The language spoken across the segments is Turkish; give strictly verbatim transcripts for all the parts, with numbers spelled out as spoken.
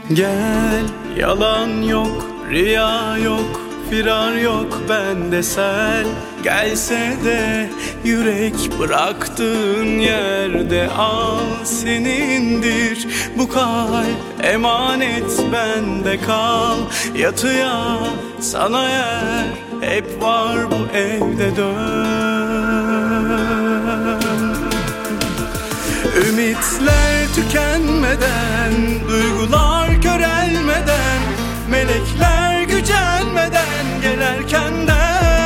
Gel, yalan yok, riya yok, firar yok bende sel. Gelse de yürek bıraktığın yerde al, senindir bu kalp, emanet bende kal. Yatıya sana yer hep var bu evde, dön. Ümitler tükenmeden, duygular körelmeden, melekler gücenmeden gel erkenden.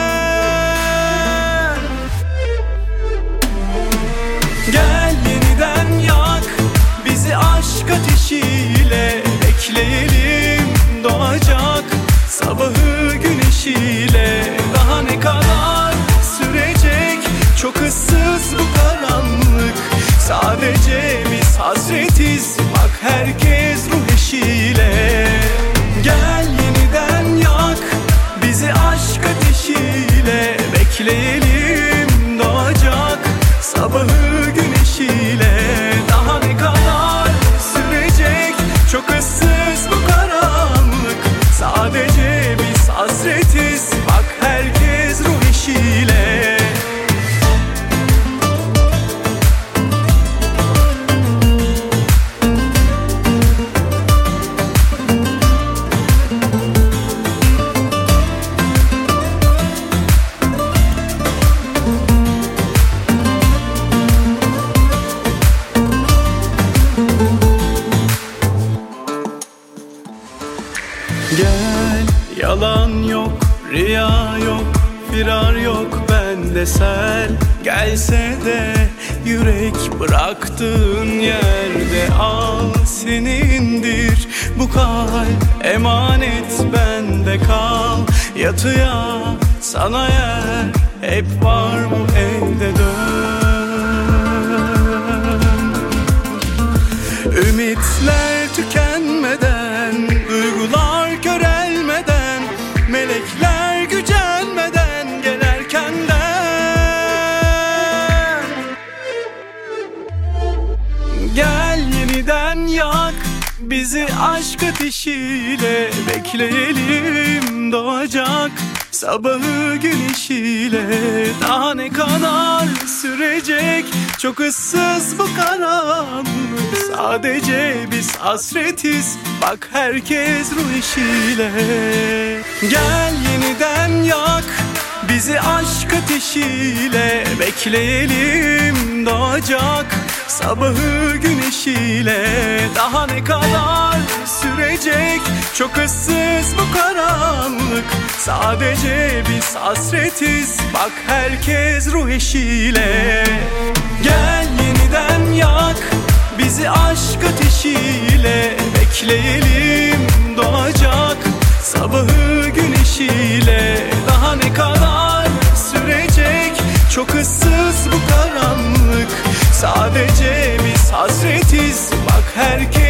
Gel yeniden yak bizi aşk ateşiyle, bekleyelim doğacak sabahı güneşiyle. Daha ne kadar sürecek çok ıssız bu karanlık, sadece biz hasretiz bak herkes ruh eşiyle. Gel yeniden yak bizi aşk ateşiyle, bekleyelim doğacak sabahı güneşiyle. Daha ne kadar sürecek çok ıssız bu karanlık, sadece biz hasretiz bak herkes ruh eşiyle. Gel, yalan yok, riya yok, firar yok bende sel. Gelse de yürek bıraktığın yerde al, senindir bu kalp, emanet bende kal. Yatıya sana yer hep var bu evde, dön. Ümitler tükenmeden, duygular körelmeden, melekler gücenmeden gel erkenden. Gel yeniden yak bizi aşk ateşiyle, bekleyelim doğacak sabahı güneşiyle. Daha ne kadar sürecek çok ıssız bu karanlık, sadece biz hasretiz bak herkes ruh eşiyle. Gel yeniden yak bizi aşk ateşiyle, bekleyelim doğacak sabahı güneşiyle. Daha ne kadar sürecek çok ıssız bu karanlık, sadece biz hasretiz bak herkes ruh eşiyle. Gel yeniden yak bizi aşk ateşiyle, bekleyelim doğacak sabahı güneşiyle. Daha ne kadar sürecek çok ıssız bu karanlık, sadece biz hasretiz bak herkes